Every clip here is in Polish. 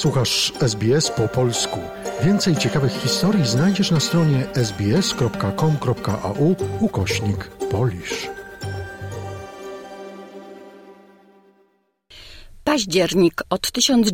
Słuchasz SBS po polsku. Więcej ciekawych historii znajdziesz na stronie sbs.com.au/Polish. Październik od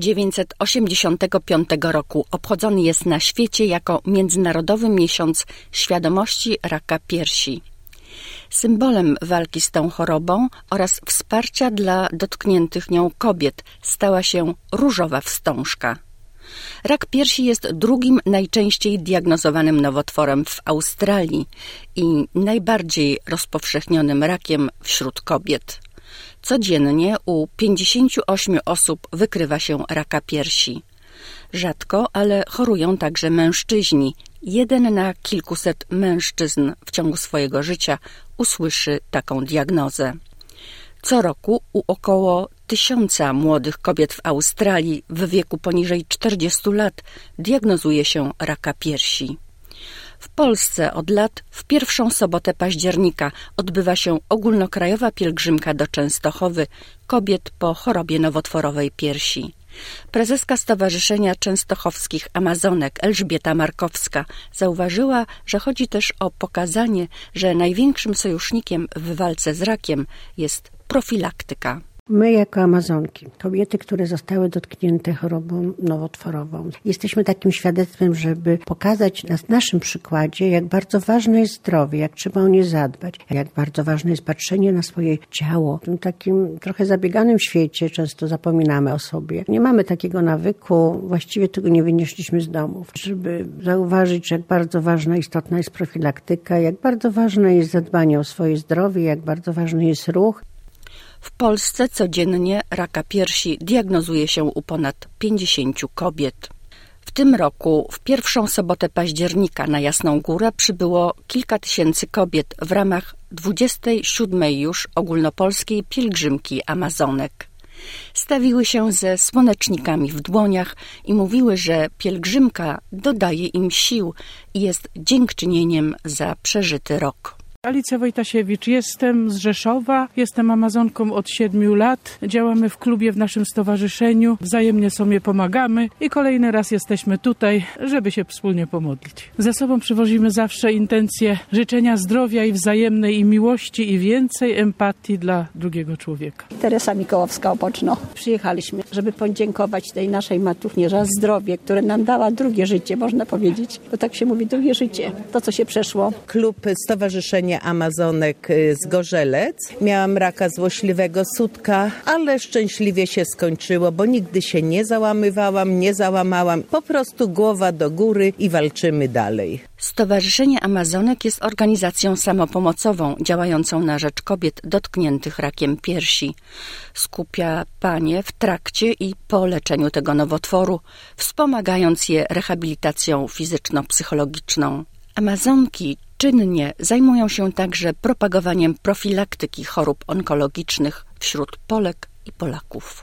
1985 roku obchodzony jest na świecie jako Międzynarodowy Miesiąc Świadomości Raka Piersi. Symbolem walki z tą chorobą oraz wsparcia dla dotkniętych nią kobiet stała się różowa wstążka. Rak piersi jest drugim najczęściej diagnozowanym nowotworem w Australii i najbardziej rozpowszechnionym rakiem wśród kobiet. Codziennie u 58 osób wykrywa się raka piersi. Rzadko, ale chorują także mężczyźni. 1 na kilkuset mężczyzn w ciągu swojego życia usłyszy taką diagnozę. Co roku u około 1000 młodych kobiet w Australii w wieku poniżej 40 lat diagnozuje się raka piersi. W Polsce od lat w pierwszą sobotę października odbywa się ogólnokrajowa pielgrzymka do Częstochowy kobiet po chorobie nowotworowej piersi. Prezeska Stowarzyszenia Częstochowskich Amazonek Elżbieta Markowska zauważyła, że chodzi też o pokazanie, że największym sojusznikiem w walce z rakiem jest profilaktyka. My jako Amazonki, kobiety, które zostały dotknięte chorobą nowotworową, jesteśmy takim świadectwem, żeby pokazać na naszym przykładzie, jak bardzo ważne jest zdrowie, jak trzeba o nie zadbać, jak bardzo ważne jest patrzenie na swoje ciało. W tym takim trochę zabieganym świecie często zapominamy o sobie. Nie mamy takiego nawyku, właściwie tego nie wynieśliśmy z domów, żeby zauważyć, jak bardzo ważna, istotna jest profilaktyka, jak bardzo ważne jest zadbanie o swoje zdrowie, jak bardzo ważny jest ruch. W Polsce codziennie raka piersi diagnozuje się u ponad 50 kobiet. W tym roku w pierwszą sobotę października na Jasną Górę przybyło kilka tysięcy kobiet w ramach 27. już ogólnopolskiej pielgrzymki Amazonek. Stawiły się ze słonecznikami w dłoniach i mówiły, że pielgrzymka dodaje im sił i jest dziękczynieniem za przeżyty rok. Alicja Wojtasiewicz, jestem z Rzeszowa, jestem Amazonką od 7 lat. Działamy w klubie w naszym stowarzyszeniu, wzajemnie sobie pomagamy i kolejny raz jesteśmy tutaj, żeby się wspólnie pomodlić. Ze sobą przywozimy zawsze intencje życzenia zdrowia i wzajemnej i miłości i więcej empatii dla drugiego człowieka. Teresa Mikołowska, Opoczno. Przyjechaliśmy, żeby podziękować tej naszej matuchnie za zdrowie, które nam dała drugie życie, można powiedzieć. Bo tak się mówi, drugie życie, to co się przeszło. Klub Stowarzyszenia Amazonek z Gorzelec. Miałam raka złośliwego sutka, ale szczęśliwie się skończyło, bo nigdy się nie załamywałam, nie załamałam. Po prostu głowa do góry i walczymy dalej. Stowarzyszenie Amazonek jest organizacją samopomocową działającą na rzecz kobiet dotkniętych rakiem piersi. Skupia panie w trakcie i po leczeniu tego nowotworu, wspomagając je rehabilitacją fizyczno-psychologiczną. Amazonki czynnie zajmują się także propagowaniem profilaktyki chorób onkologicznych wśród Polek i Polaków.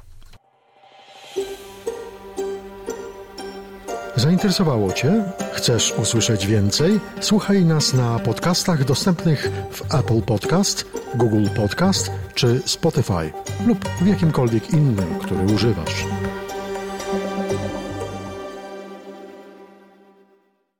Zainteresowało Cię? Chcesz usłyszeć więcej? Słuchaj nas na podcastach dostępnych w Apple Podcast, Google Podcast czy Spotify lub w jakimkolwiek innym, który używasz.